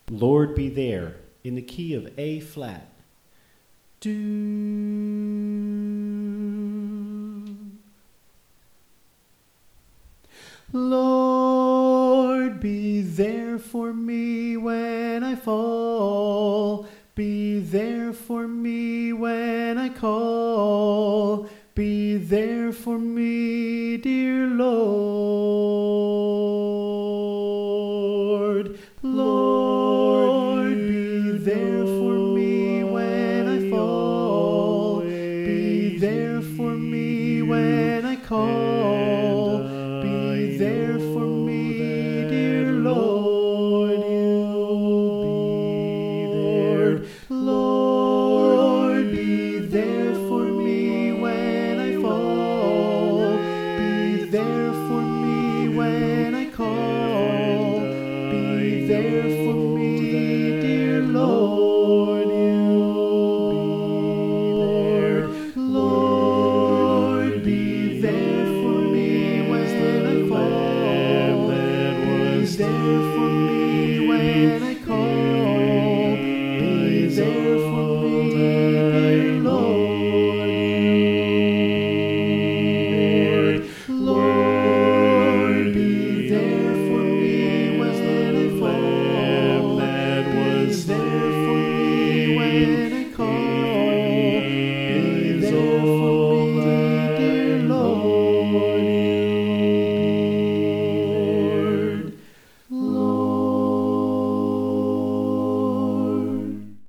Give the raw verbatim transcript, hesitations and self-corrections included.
Lord, be there in the key of A flat. Do. Lord, be there for me when I fall. Be there for me when I call. Be there for me, dear Lord.